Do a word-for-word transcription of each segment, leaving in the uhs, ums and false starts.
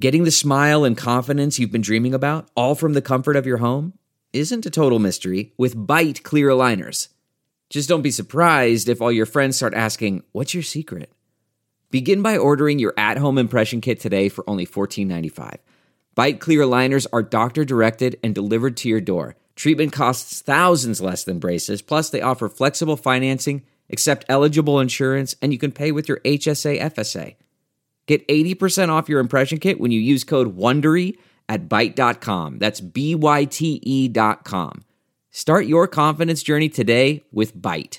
Getting the smile and confidence you've been dreaming about, all from the comfort of your home, isn't a total mystery with Byte clear aligners. Just don't be surprised if all your friends start asking, "What's your secret?" Begin by ordering your at-home impression kit today for only fourteen ninety-five. Byte clear aligners are doctor-directed and delivered to your door. Treatment costs thousands less than braces, plus they offer flexible financing, accept eligible insurance, and you can pay with your H S A F S A. Get eighty percent off your impression kit when you use code WONDERY at byte dot com. That's B Y T E dot com. Start your confidence journey today with Byte.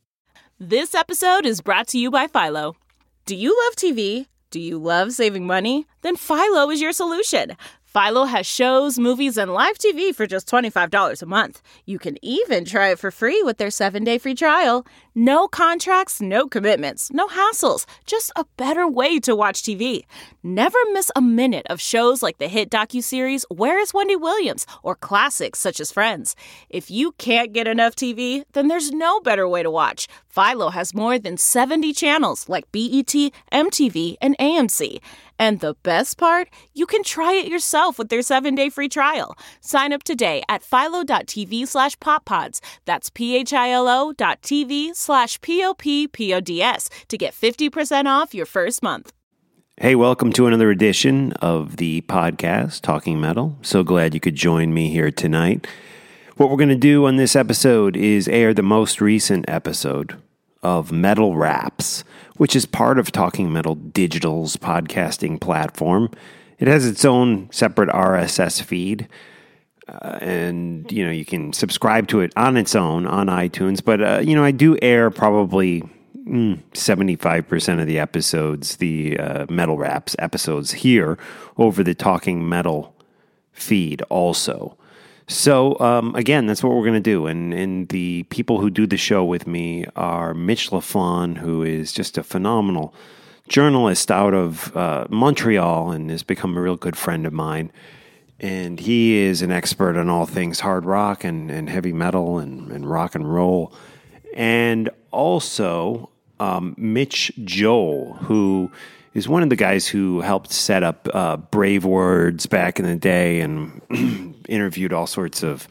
This episode is brought to you by Philo. Do you love T V? Do you love saving money? Then Philo is your solution. Philo has shows, movies, and live T V for just twenty-five dollars a month. You can even try it for free with their seven-day free trial. No contracts, no commitments, no hassles. Just a better way to watch T V. Never miss a minute of shows like the hit docuseries Where is Wendy Williams? Or classics such as Friends. If you can't get enough T V, then there's no better way to watch. Philo has more than seventy channels like B E T, M T V, and A M C. And the best part? You can try it yourself with their seven-day free trial. Sign up today at philo.tv slash poppods. That's P-H-I-L-O dot TV slash P-O-P-P-O-D-S to get fifty percent off your first month. Hey, welcome to another edition of the podcast, Talking Metal. So glad you could join me here tonight. What we're going to do on this episode is air the most recent episode of Metal Raps, which is part of Talking Metal Digital's podcasting platform. It has its own separate R S S feed, uh, and you know you can subscribe to it on its own on iTunes. But uh, you know I do air probably mm, seventy-five percent of the episodes, the uh, Metal Raps episodes here over the Talking Metal feed also. So, um, again, that's what we're going to do. And, and the people who do the show with me are Mitch Lafon, who is just a phenomenal journalist out of uh, Montreal and has become a real good friend of mine. And he is an expert on all things hard rock and, and heavy metal and, and rock and roll. And also um, Mitch Joel, who is one of the guys who helped set up uh, Brave Words back in the day and interviewed all sorts of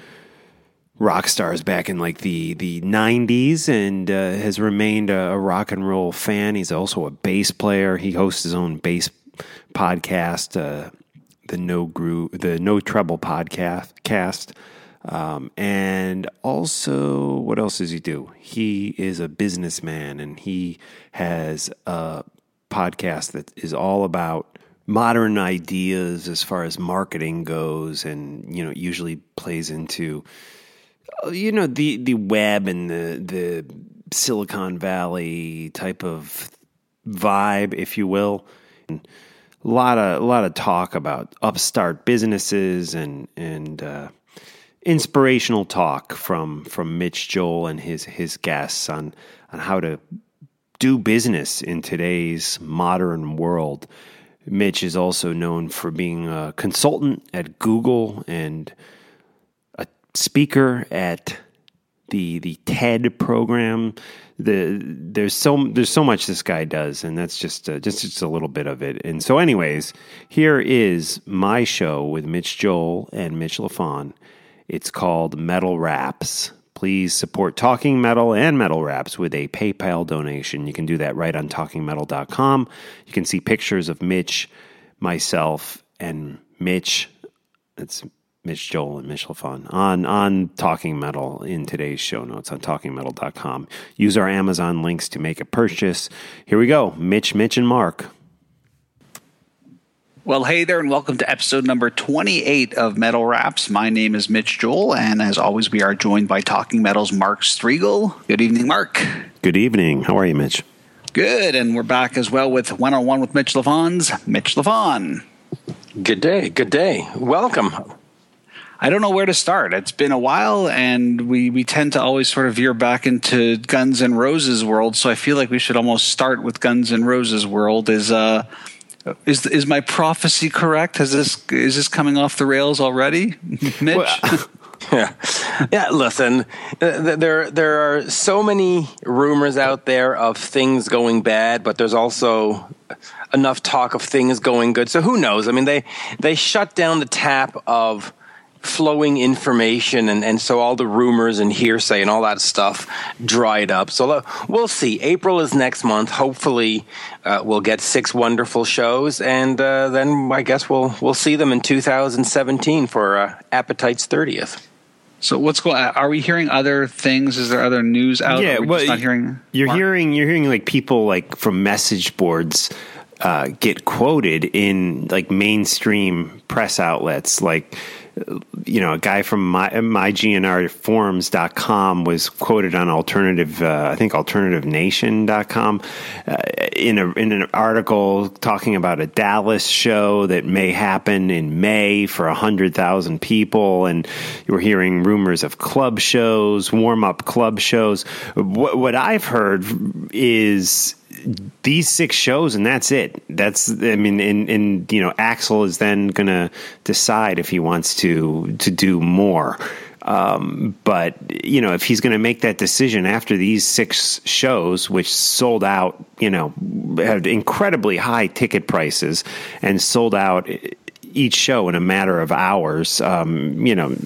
rock stars back in like the, the nineties and uh, has remained a, a rock and roll fan. He's also a bass player. He hosts his own bass podcast, uh, the No Groove, the No Trouble podcast. Cast. Um, and also, what else does he do? He is a businessman and he has a podcast that is all about modern ideas as far as marketing goes, and you know, usually plays into you know the the web and the the Silicon Valley type of vibe, if you will. And a lot of a lot of talk about upstart businesses and and uh, inspirational talk from from Mitch Joel and his his guests on on how to do business in today's modern world. Mitch is also known for being a consultant at Google and a speaker at the the TED program. The there's so there's so much this guy does, and that's just uh, just just a little bit of it. And so, anyways, here is my show with Mitch Joel and Mitch Lafon. It's called Metal Raps. Please support Talking Metal and Metal Raps with a PayPal donation. You can do that right on talking metal dot com. You can see pictures of Mitch, myself, and Mitch. It's Mitch Joel and Mitch Lafon on, on Talking Metal in today's show notes on talking metal dot com. Use our Amazon links to make a purchase. Here we go. Mitch, Mitch, and Mark. Well, hey there, and welcome to episode number twenty-eight of Metal Raps. My name is Mitch Joel, and as always, we are joined by Talking Metal's Mark Striegel. Good evening, Mark. Good evening. How are you, Mitch? Good, and we're back as well with one-on-one with Mitch Lafon's Mitch Lafon. Good day, good day. Welcome. I don't know where to start. It's been a while, and we, we tend to always sort of veer back into Guns N' Roses world, so I feel like we should almost start with Guns N' Roses world. Is uh. Is is my prophecy correct? Has this is this coming off the rails already, Mitch? Well, yeah. Yeah, listen, there there are so many rumors out there of things going bad, but there's also enough talk of things going good. So who knows? I mean, they they shut down the tap of flowing information, and, and so all the rumors and hearsay and all that stuff dried up. So we'll see. April is next month. Hopefully uh, we'll get six wonderful shows, and uh, then I guess we'll we'll see them in two thousand seventeen for uh, Appetite's thirtieth. So what's going on? Are we hearing other things? Is there other news out? Yeah, Are we well, just not hearing you're Mark? hearing you're hearing like people like from message boards uh, get quoted in like mainstream press outlets, like. You know, a guy from my, my G N R forums dot com was quoted on alternative, uh, I think alternative nation dot com uh, in a in an article talking about a Dallas show that may happen in May for one hundred thousand people. And you were hearing rumors of club shows, warm-up club shows. What, what I've heard is these six shows, and that's it. That's, I mean, and, and you know, Axl is then going to decide if he wants to to do more. Um, but, you know, if he's going to make that decision after these six shows, which sold out, you know, had incredibly high ticket prices and sold out each show in a matter of hours, um, you know,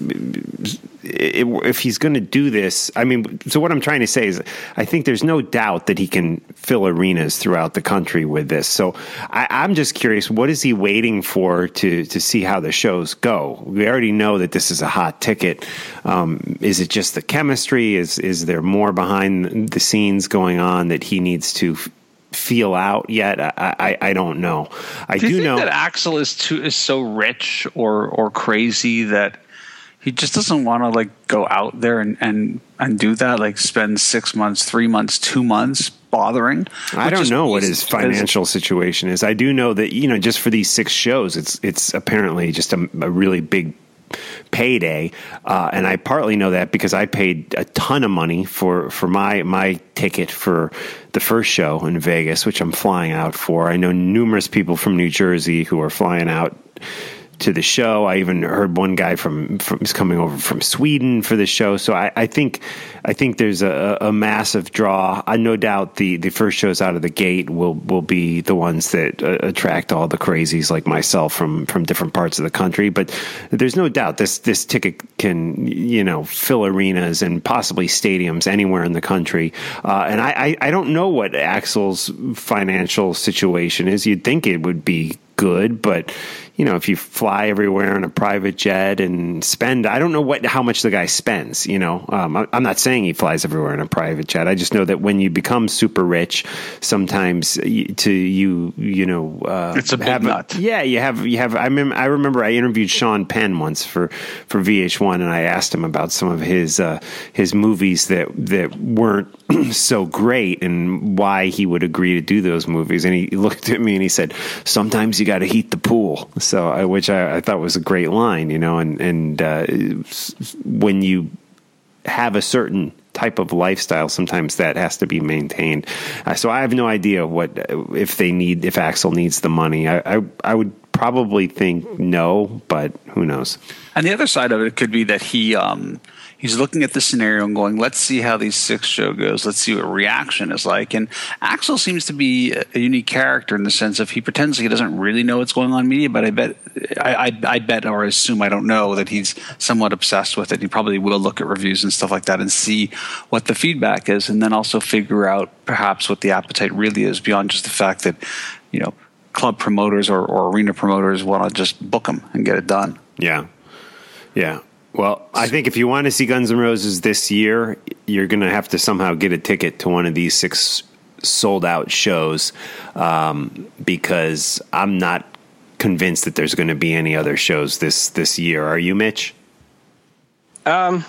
it, if he's going to do this, I mean, so what I'm trying to say is I think there's no doubt that he can fill arenas throughout the country with this. So I, I'm just curious, what is he waiting for to, to see how the shows go? We already know that this is a hot ticket. Um, is it just the chemistry? Is, is there more behind the scenes going on that he needs to f- feel out yet? I, I, I don't know. I do, do you think know that Axl is too is so rich or or crazy that he just doesn't want to like go out there and, and, and do that, like spend six months, three months, two months bothering. I don't know what his financial situation is. I do know that, you know, just for these six shows, it's it's apparently just a, a really big payday, uh, and I partly know that because I paid a ton of money for for my my ticket for the first show in Vegas, which I'm flying out for. I know numerous people from New Jersey who are flying out to the show. I even heard one guy from, from is coming over from Sweden for the show. So I, I think I think there's a, a massive draw. I no doubt the, the first shows out of the gate will will be the ones that uh, attract all the crazies like myself from, from different parts of the country. But there's no doubt this this ticket can, you know, fill arenas and possibly stadiums anywhere in the country. Uh, and I, I, I don't know what Axl's financial situation is. You'd think it would be good, but you know, if you fly everywhere in a private jet and spend, I don't know what how much the guy spends. You know, um, I'm not saying he flies everywhere in a private jet. I just know that when you become super rich, sometimes to you, you know, uh, it's a big have nut. A, yeah, you have you have. I remember I remember I interviewed Sean Penn once for for V H one, and I asked him about some of his uh, his movies that that weren't so great and why he would agree to do those movies. And he looked at me and he said, "Sometimes you got to heat the pool." So, I, which I, I thought was a great line, you know, and, and uh, when you have a certain type of lifestyle, sometimes that has to be maintained. Uh, so I have no idea what, if they need, if Axl needs the money. I, I, I would probably think no, but who knows? And the other side of it could be that he, um, he's looking at the scenario and going, let's see how these six show goes. Let's see what reaction is like. And Axl seems to be a unique character in the sense of he pretends he doesn't really know what's going on in media, but I bet, I, I, I bet or assume, I don't know, that he's somewhat obsessed with it. He probably will look at reviews and stuff like that and see what the feedback is, and then also figure out perhaps what the appetite really is beyond just the fact that, you know, club promoters or, or arena promoters want to just book them and get it done. Yeah. Yeah. Well, I think if you want to see Guns N' Roses this year, you're going to have to somehow get a ticket to one of these six sold out shows, um, because I'm not convinced that there's going to be any other shows this, this year. Are you, Mitch? Um,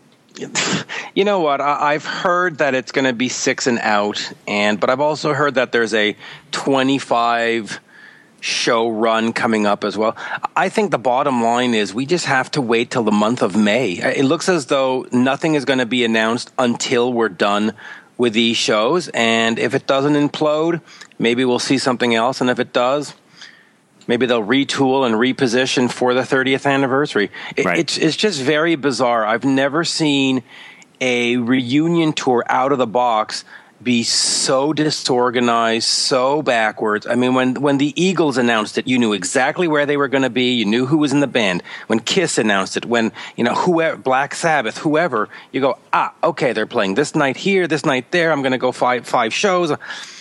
you know what? I, I've heard that it's going to be six and out, and but I've also heard that there's a twenty-five show run coming up as well. I think the bottom line is we just have to wait till the month of May. It looks as though nothing is going to be announced until we're done with these shows, and if it doesn't implode, maybe we'll see something else, and if it does, Maybe they'll retool and reposition for the thirtieth anniversary. It, Right. It's it's just very bizarre. I've never seen a reunion tour out of the box be so disorganized, so backwards. I mean, when, when the Eagles announced it, you knew exactly where they were going to be. You knew who was in the band. When Kiss announced it, when, you know, whoever, Black Sabbath, whoever, you go, ah, okay, they're playing this night here, this night there. I'm going to go five, five shows.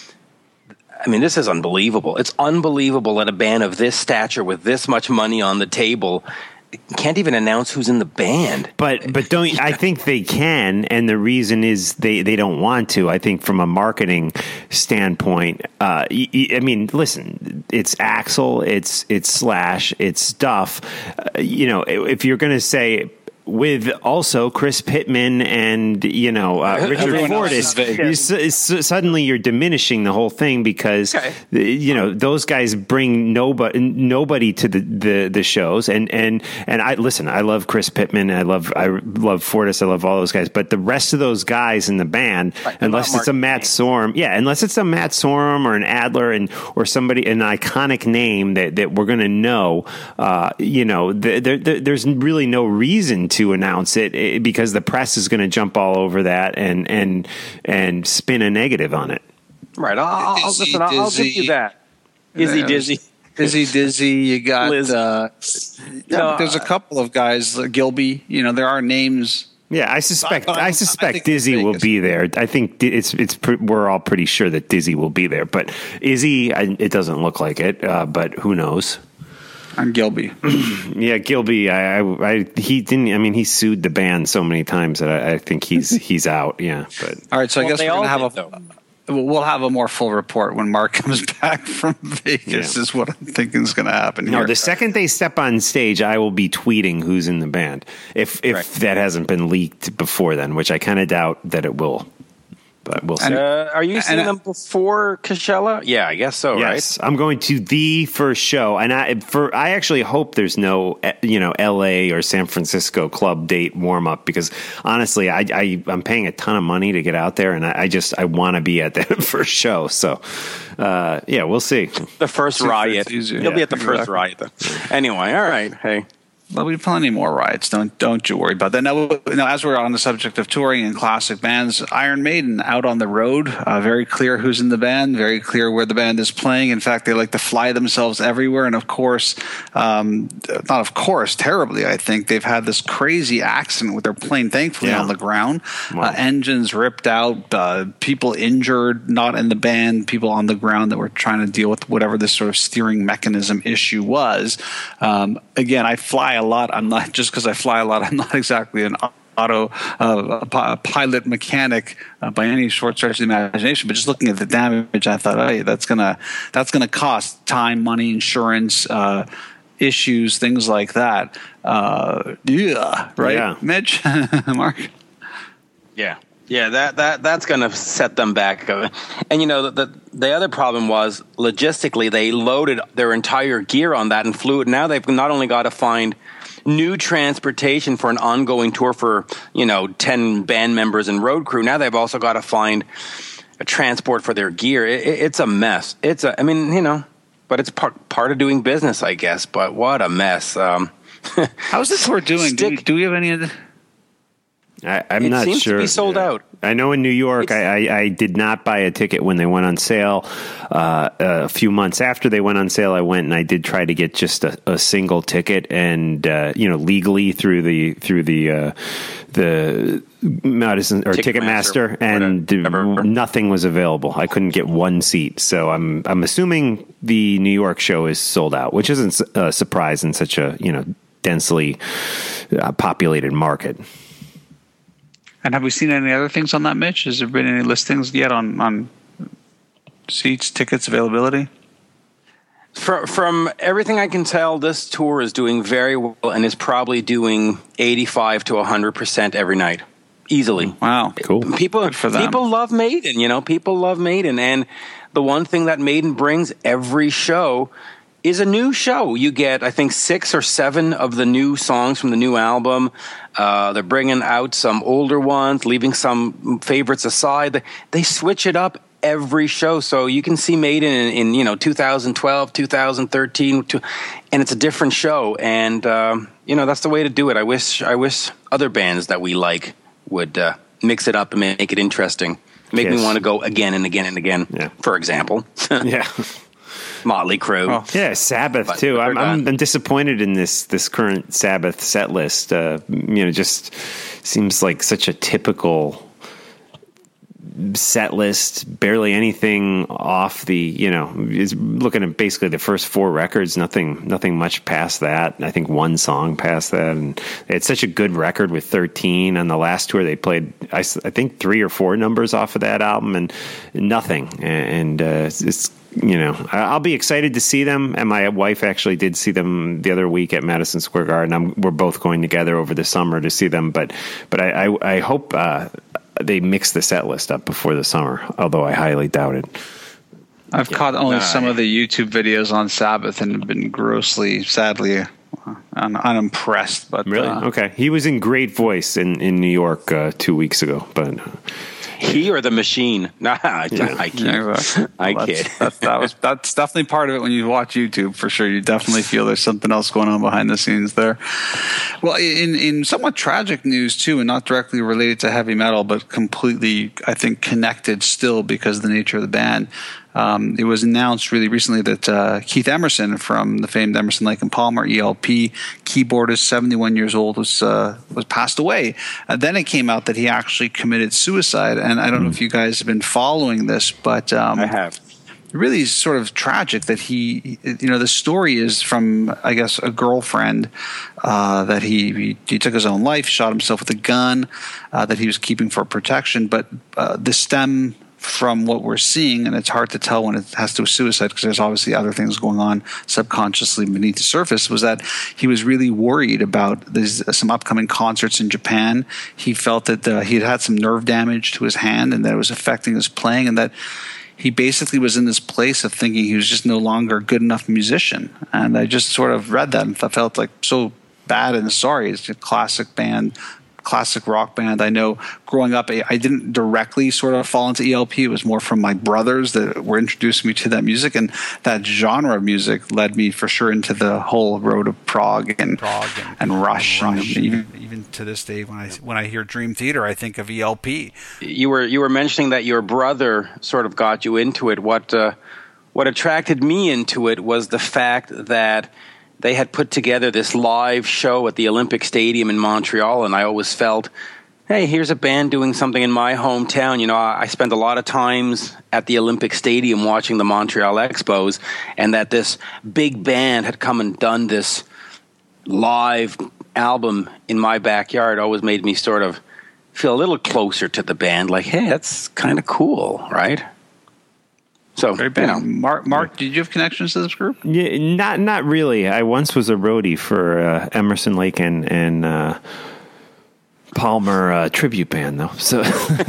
I mean, this is unbelievable. It's unbelievable that a band of this stature with this much money on the table can't even announce who's in the band. But but don't I think they can, and the reason is they, they don't want to. I think from a marketing standpoint, uh, y- y- I mean, listen, it's Axl, it's it's Slash, it's Stuff. Uh, you know, if you're going to say, with also Chris Pittman and, you know, uh, Richard Everyone else is Fortus, big. you s- s- suddenly you're diminishing the whole thing because, Okay. you know, those guys bring nobody nobody to the, the, the shows. And, and, and I listen, I love Chris Pittman. I love I love Fortus. I love all those guys. But the rest of those guys in the band, Right, unless not it's a Mark Matt Names. Sorum, yeah, unless it's a Matt Sorum or an Adler and or somebody, an iconic name that, that we're going to know, uh, you know, th- th- th- there's really no reason to to announce it, it because the press is going to jump all over that and and and spin a negative on it. Right. I'll, I'll, Dizzy, listen, I'll, I'll give dizzy. you that. Izzy Yeah. Dizzy. Dizzy Dizzy, you got Liz. uh, yeah, No, there's a couple of guys, uh, Gilby. You know, there are names. Yeah, I suspect. But- but I I suspect think Dizzy will Vegas- be there. I think di- it's it's. Pre- we're all pretty sure that Dizzy will be there, but Izzy, I, it doesn't look like it. Uh, but who knows? I'm Gilby. Yeah, Gilby. I, I, I, he didn't. I mean, he sued the band so many times that I, I think he's he's out. Yeah, but All right, so I Well, guess they we're gonna all have did, a. though. We'll we'll have a more full report when Mark comes back from Vegas. Yeah. Is what I'm thinking is going to happen. no. here. The second they step on stage, I will be tweeting who's in the band. If if Right. that hasn't been leaked before then, which I kind of doubt that it will. But we'll see. Uh, are you seeing and- them before Coachella? Yeah, I guess so, Yes, I'm going to the first show, and I for I actually hope there's no eh, you know L A or San Francisco club date warm up because honestly, I, I I'm paying a ton of money to get out there, and I, I just I want to be at that first show. So uh, yeah, we'll see. right? The first Super riot. easier. You'll be Yeah, at the first exactly. riot then. Anyway, all right. Hey. There'll be plenty more riots. Don't don't you worry about that. Now, now, as we're on the subject of touring and classic bands, Iron Maiden out on the road. Uh, very clear who's in the band. Very clear where the band is playing. In fact, they like to fly themselves everywhere. And of course, um, not of course, terribly. I think they've had this crazy accident with their plane. Thankfully, Yeah. on the ground, Wow. uh, engines ripped out, uh, people injured, not in the band, people on the ground that were trying to deal with whatever this sort of steering mechanism issue was. Um, again, I fly a lot. I'm not just because I fly a lot. I'm not exactly an auto uh, a pilot mechanic uh, by any short stretch of the imagination. But just looking at the damage, I thought, oh, yeah, that's gonna that's gonna cost time, money, insurance. Uh, issues, things like that. Uh, yeah, right, Yeah. Mitch, Mark. Yeah. Yeah, that, that that's going to set them back. And, you know, the, the the other problem was logistically, they loaded their entire gear on that and flew it. Now they've not only got to find new transportation for an ongoing tour for, you know, ten band members and road crew. Now they've also got to find a transport for their gear. It, it, it's a mess. It's a, I mean, you know, but it's part, part of doing business, I guess. But what a mess. Um, How's the tour doing? Do we, Stick- do we have any of the? I, I'm It not seems to sure. be sold out. I know in New York, I, I, I did not buy a ticket when they went on sale. Uh, a few months after they went on sale, I went and I did try to get just a, a single ticket, and uh, you know, legally through the through the uh, the Madison or Ticketmaster, Ticketmaster, and whatever. nothing was available. I couldn't get one seat, so I'm I'm assuming the New York show is sold out, which isn't a surprise in such a you know densely uh, populated market. And have we seen any other things on that, Mitch? Has there been any listings yet on, on seats, tickets, availability? From, from everything I can tell, this tour is doing very well and is probably doing eighty-five to one hundred percent every night, easily. Wow. Cool. People, Good for them. people love Maiden, you know, people love Maiden. And the one thing that Maiden brings every show is a new show. You get, I think, six or seven of the new songs from the new album. Uh, they're bringing out some older ones, leaving some favorites aside. They, they switch it up every show. So you can see Maiden in, in you know two thousand twelve, two thousand thirteen, and it's a different show. And um, you know that's the way to do it. I wish I wish other bands that we like would uh, mix it up and make it interesting. Make yes. me want to go again and again and again. Yeah. For example, yeah. Motley Crue. Oh, yeah, Sabbath but, too. I'm, I'm, I'm disappointed in this this current Sabbath set list. Uh, you know, just seems like such a typical set list. Barely anything off the. You know, is looking at basically the first four records. Nothing, nothing much past that. I think one song past that, and it's such a good record with thirteen. On the last tour, they played I, I think three or four numbers off of that album, and nothing. And uh, it's. You know, I'll be excited to see them, and my wife actually did see them the other week at Madison Square Garden. I'm, we're both going together over the summer to see them, but but I, I, I hope uh, they mix the set list up before the summer, although I highly doubt it. I've yeah. caught only no, some I, of the YouTube videos on Sabbath and have been grossly, sadly, un, unimpressed. But really, uh, okay, he was in great voice in in New York uh, two weeks ago, but. Uh, He or the machine? Nah, I, yeah. I kid. Yeah, exactly. I well, kid. That's, that's, that was, that's definitely part of it when you watch YouTube, for sure. You definitely feel there's something else going on behind the scenes there. Well, in, in somewhat tragic news, too, and not directly related to heavy metal, but completely, I think, connected still because of the nature of the band, Um, it was announced really recently that uh, Keith Emerson from the famed Emerson, Lake and Palmer E L P keyboardist, seventy-one years old, was uh, was passed away. Uh, then it came out that he actually committed suicide, and I don't mm. know if you guys have been following this, but um, I have. Really sort of tragic that he, you know, the story is from, I guess, a girlfriend uh, that he, he he took his own life, shot himself with a gun uh, that he was keeping for protection, but uh, the stem from what we're seeing, and it's hard to tell when it has to do with suicide because there's obviously other things going on subconsciously beneath the surface, was that he was really worried about these, uh, some upcoming concerts in Japan. He felt that uh, he had had some nerve damage to his hand and that it was affecting his playing, and that he basically was in this place of thinking he was just no longer a good enough musician. And I just sort of read that and I felt like so bad and sorry. It's a classic band, classic rock band. I know growing up, I didn't directly sort of fall into E L P. It was more from my brothers that were introducing me to that music, and that genre of music led me for sure into the whole road of prog and prog and, and Rush. And Rush. And even, even to this day, when I when I hear Dream Theater, I think of E L P. You were you were mentioning that your brother sort of got you into it. What uh, what attracted me into it was the fact that they had put together this live show at the Olympic Stadium in Montreal, and I always felt, hey, here's a band doing something in my hometown. You know, I spent a lot of times at the Olympic Stadium watching the Montreal Expos, and that this big band had come and done this live album in my backyard always made me sort of feel a little closer to the band, like, hey, that's kind of cool, right? So, Very bad. You know. Mark, Mark, did you have connections to this group? Yeah, not not really. I once was a roadie for uh, Emerson, Lake and, and uh, Palmer uh, tribute band, though. So,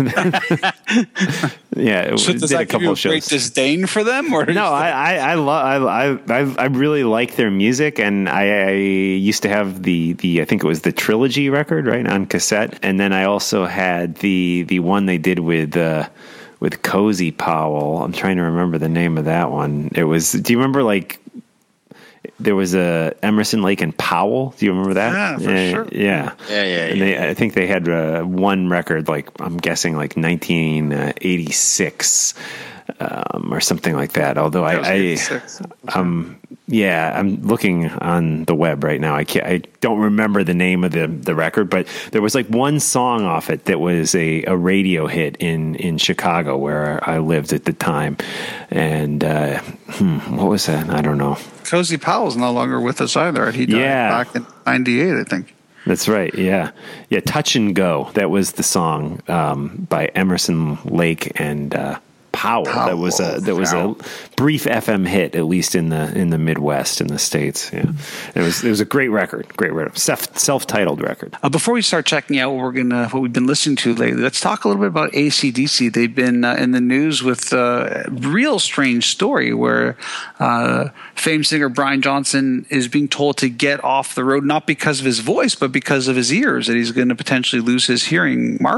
yeah, so does did that a couple give you a of shows. great disdain for them, or no? I I I, lo- I I I really like their music, and I, I used to have the, the I think it was the Trilogy record, right, on cassette, and then I also had the the one they did with. Uh, With Cozy Powell. I'm trying to remember the name of that one. It was, do you remember like, there was a Emerson, Lake and Powell? Do you remember that? Yeah, for uh, sure. Yeah. Yeah, yeah, and yeah. They, I think they had uh, one record, like, I'm guessing like nineteen eighty-six um, or something like that. Although I, I um, yeah, I'm looking on the web right now. I can't, I don't remember the name of the, the record, but there was like one song off it that was a, a radio hit in, in Chicago where I lived at the time. And, uh, hmm, what was that? I don't know. Cozy Powell's no longer with us either. He died yeah. back in ninety-eight, I think. That's right. Yeah. Yeah. Touch and Go. That was the song, um, by Emerson, Lake and, uh, Powell. Powell. That was a that was a brief F M hit, at least in the in the Midwest in the States. Yeah, it was it was a great record, great record, self self titled record. Uh, before we start checking out what we're gonna what we've been listening to lately, let's talk a little bit about A C D C. They've been uh, in the news with a real strange story where uh, famed singer Brian Johnson is being told to get off the road, not because of his voice, but because of his ears, that he's going to potentially lose his hearing. Mark?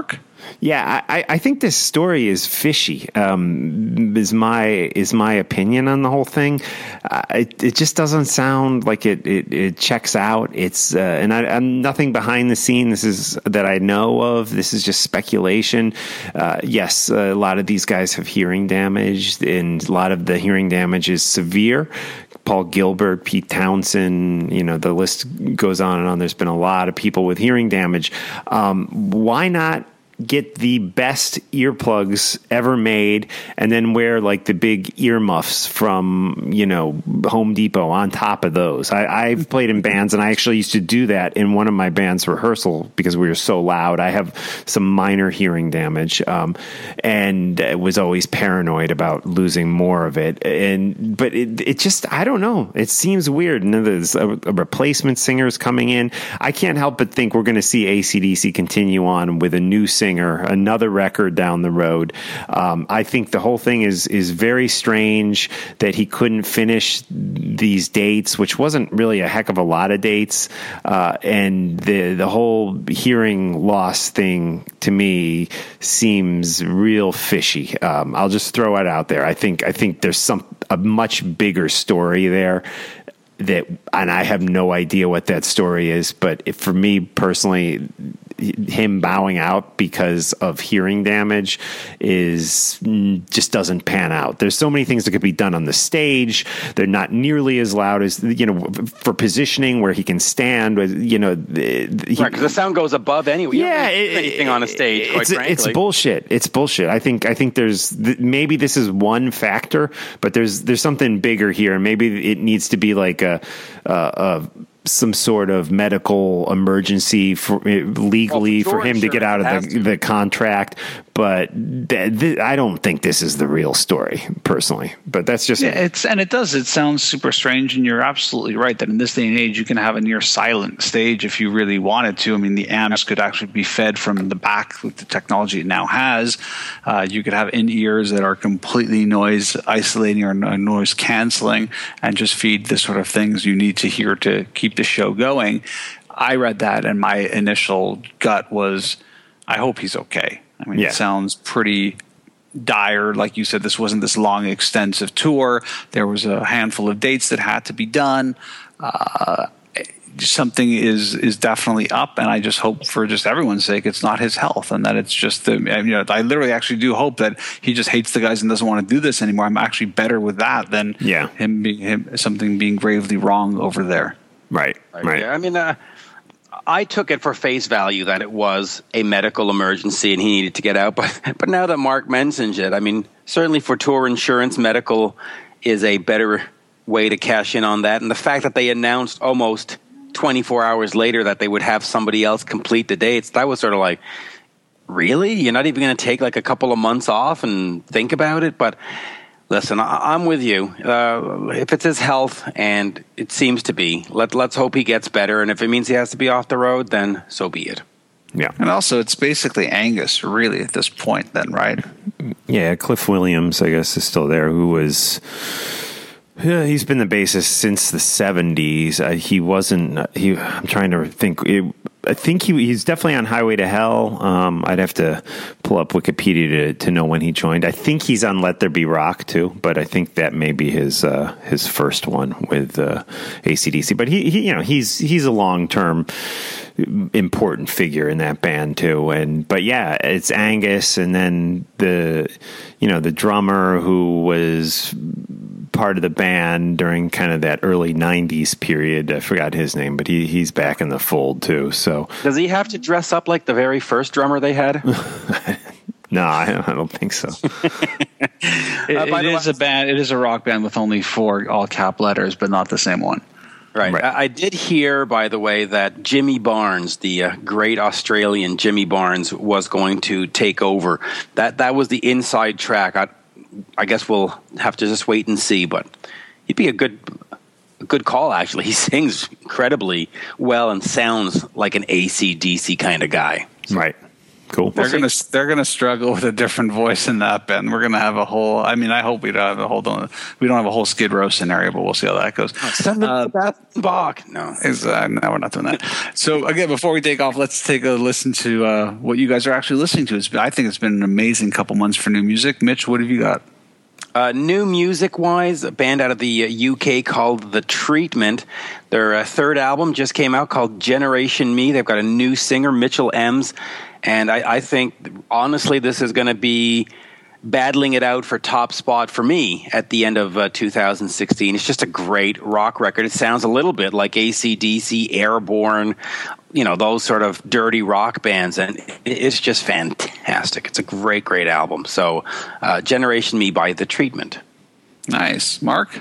Yeah, I, I think this story is fishy. Um, is my is my opinion on the whole thing. Uh, it, it just doesn't sound like it it, it checks out. It's uh, and I, I'm nothing behind the scene. This is that I know of. This is just speculation. Uh, yes, a lot of these guys have hearing damage, and a lot of the hearing damage is severe. Paul Gilbert, Pete Townsend, you know, the list goes on and on. There's been a lot of people with hearing damage. Um, why not get the best earplugs ever made and then wear like the big earmuffs from, you know, Home Depot on top of those? I, I've played in bands, and I actually used to do that in one of my band's rehearsal because we were so loud. I have some minor hearing damage, um, and was always paranoid about losing more of it. And but it, it just, I don't know. It seems weird. And then there's a, a replacement singers coming in. I can't help but think we're going to see A C D C continue on with a new singer, another record down the road. Um, I think the whole thing is is very strange that he couldn't finish these dates, which wasn't really a heck of a lot of dates. Uh, and the the whole hearing loss thing to me seems real fishy. Um, I'll just throw it out there. I think I think there's some a much bigger story there. That, and I have no idea what that story is, but if, for me personally, him bowing out because of hearing damage is just doesn't pan out. There's so many things that could be done on the stage. They're not nearly as loud as, you know, for positioning where he can stand. You know, he, right? Because the sound goes above anyway. Yeah, you don't really anything on a stage. Quite it's, frankly, it's bullshit. It's bullshit. I think. I think there's maybe this is one factor, but there's there's something bigger here, and maybe it needs to be like a. a, a some sort of medical emergency for legally well, for, for him to get out of the, the contract. But th- th- I don't think this is the real story personally, but that's just, yeah, it's, and it does, it sounds super strange. And you're absolutely right that in this day and age, you can have a near silent stage if you really wanted to. I mean, the amps could actually be fed from the back with the technology it now has. Uh, you could have in ears that are completely noise isolating or noise canceling and just feed the sort of things you need to hear to keep the show going. I read that and my initial gut was, I hope he's okay. I mean, yeah. It sounds pretty dire. Like you said, this wasn't this long, extensive tour. There was a handful of dates that had to be done. Uh, something is is definitely up, and I just hope for just everyone's sake it's not his health, and that it's just the, you know, I literally actually do hope that he just hates the guys and doesn't want to do this anymore. I'm actually better with that than yeah. him being him something being gravely wrong over there. Right, right. Yeah, I mean, uh, I took it for face value that it was a medical emergency and he needed to get out. But but now that Mark mentions it, I mean, certainly for tour insurance, medical is a better way to cash in on that. And the fact that they announced almost twenty-four hours later that they would have somebody else complete the dates, that was sort of like, really? You're not even going to take like a couple of months off and think about it? But listen, I, I'm with you. Uh, if it's his health, and it seems to be, let, let's hope he gets better. And if it means he has to be off the road, then so be it. Yeah. And also, it's basically Angus, really, at this point then, right? Yeah, Cliff Williams, I guess, is still there, who was... Yeah, he's been the bassist since the seventies. Uh, he wasn't. Uh, he. I'm trying to think. It, I think he, he's definitely on Highway to Hell. Um, I'd have to pull up Wikipedia to, to know when he joined. I think he's on Let There Be Rock too, but I think that may be his uh, his first one with uh, A C D C. But he, he, you know, he's he's a long term important figure in that band too. And but yeah, it's Angus, and then the you know the drummer who was part of the band during kind of that early nineties period. I forgot his name, but he he's back in the fold too. So does he have to dress up like the very first drummer they had? No, I don't, I don't think so. it, uh, it is way, a band. It is a rock band with only four all cap letters, but not the same one. Right. right. I, I did hear, by the way, that Jimmy Barnes, the uh, great Australian Jimmy Barnes, was going to take over. That that was the inside track. I, I guess we'll have to just wait and see, but he'd be a good a good call, actually. He sings incredibly well and sounds like an A C D C kind of guy. So. Right. Cool. They're gonna they're gonna struggle with a different voice in that band. We're gonna have a whole. I mean, I hope we don't have a whole. We don't have a whole Skid Row scenario, but we'll see how that goes. Send Uh, them to Bach. No, is, uh, no, we're not doing that. So again, before we take off, let's take a listen to uh, what you guys are actually listening to. It's been, I think it's been an amazing couple months for new music. Mitch, what have you got? Uh, new music-wise, a band out of the uh, U K called The Treatment. Their uh, third album just came out called Generation Me. They've got a new singer, Mitchell Ems. And I, I think, honestly, this is going to be battling it out for top spot for me at the end of uh, two thousand sixteen. It's just a great rock record. It sounds a little bit like A C D C, Airborne, you know, those sort of dirty rock bands. And it's just fantastic. It's a great, great album. So uh, Generation Me by The Treatment. Nice. Mark?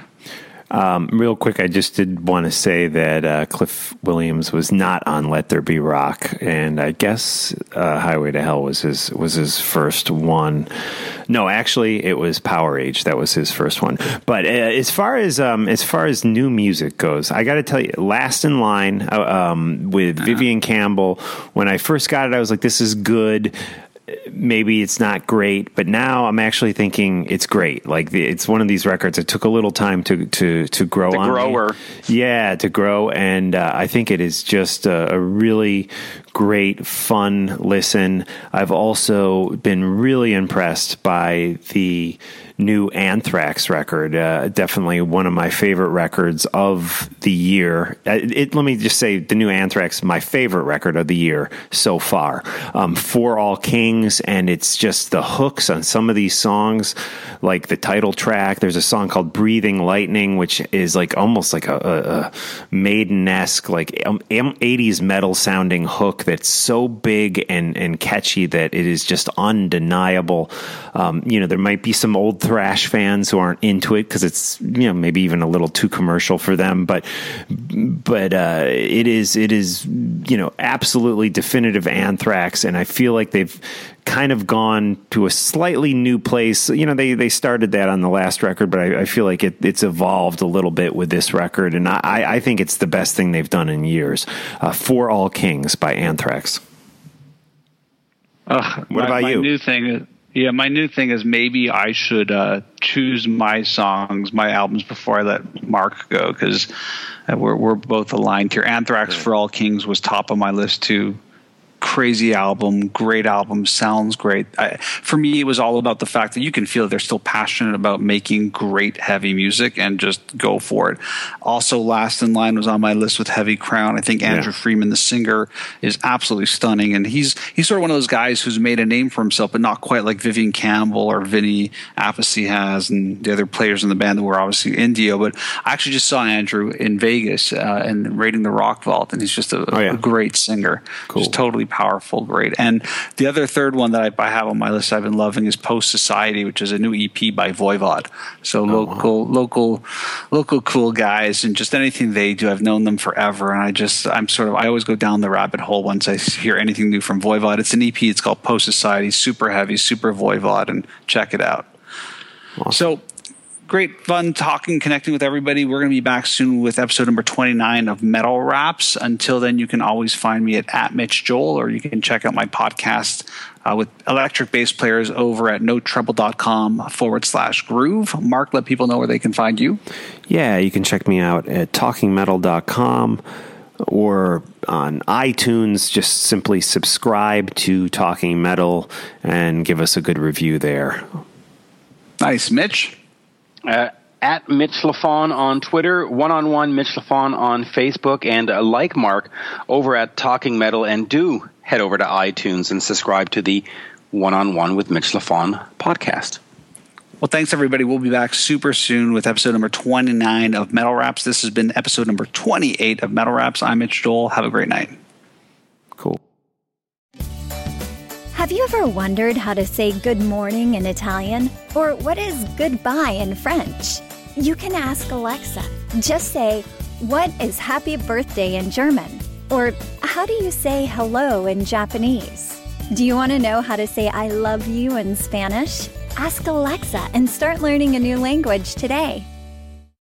Um, real quick, I just did want to say that uh, Cliff Williams was not on Let There Be Rock, and I guess uh, Highway to Hell was his was his first one. No, actually, it was Power Age. That was his first one. But uh, as far as um, as far as new music goes, I got to tell you, Last in Line uh, um, with uh-huh. Vivian Campbell. When I first got it, I was like, "This is good." Maybe it's not great, but now I'm actually thinking it's great. Like the, it's one of these records that took a little time to to to grow the on. grower, me. yeah, to grow, and uh, I think it is just a, a really great, fun listen. I've also been really impressed by the new Anthrax record. Uh, definitely one of my favorite records of the year. It, it, let me just say, the new Anthrax, my favorite record of the year so far. Um, For All Kings, and it's just the hooks on some of these songs, like the title track. There's a song called Breathing Lightning, which is like almost like a, a, a Maiden-esque, like um, eighties metal sounding hook that's so big and, and catchy that it is just undeniable. Um, you know, there might be some old thrash fans who aren't into it because it's, you know, maybe even a little too commercial for them, but but uh, it is it is you know, absolutely definitive Anthrax, and I feel like they've kind of gone to a slightly new place. You know, they they started that on the last record, but I, I feel like it, it's evolved a little bit with this record, and I, I think it's the best thing they've done in years. Uh, For All Kings by Anthrax. Uh, what my, about my you? New thing is, yeah, my new thing is maybe I should uh, choose my songs, my albums before I let Mark go, because we're we're both aligned here. Anthrax yeah. For All Kings was top of my list too. Crazy album, great album, sounds great. I, for me, it was all about the fact that you can feel they're still passionate about making great heavy music and just go for it. Also, Last in Line was on my list with Heavy Crown. I think Andrew yeah. Freeman, the singer, is absolutely stunning, and he's he's sort of one of those guys who's made a name for himself, but not quite like Vivian Campbell or Vinny Appice has, and the other players in the band that were obviously Indio. But I actually just saw Andrew in Vegas uh, and Raiding the Rock Vault, and he's just a, oh, yeah. a great singer, cool. just totally powerful, great. And the other third one that I, I have on my list I've been loving is Post Society, which is a new E P by Voivod. So oh, local, wow. local, local cool guys, and just anything they do, I've known them forever. And I just, I'm sort of, I always go down the rabbit hole once I hear anything new from Voivod. It's an E P. It's called Post Society. Super heavy, super Voivod, and check it out. Awesome. So. Great fun talking, connecting with everybody. We're going to be back soon with episode number twenty-nine of Metal Raps. Until then, you can always find me at, at Mitch Joel, or you can check out my podcast uh, with electric bass players over at notrouble.com forward slash groove. Mark, let people know where they can find you. Yeah, you can check me out at talking metal dot com or on iTunes. Just simply subscribe to Talking Metal and give us a good review there. Nice. Mitch? Uh, at Mitch LaFon on Twitter, one-on-one Mitch LaFon on Facebook, and uh, like Mark, over at Talking Metal, and do head over to iTunes and subscribe to the One-on-One with Mitch LaFon podcast. Well, thanks, everybody. We'll be back super soon with episode number twenty-nine of Metal Raps. This has been episode number twenty-eight of Metal Raps. I'm Mitch Joel. Have a great night. Cool. Have you ever wondered how to say good morning in Italian? Or what is goodbye in French? You can ask Alexa. Just say, what is happy birthday in German? Or how do you say hello in Japanese? Do you want to know how to say I love you in Spanish? Ask Alexa and start learning a new language today.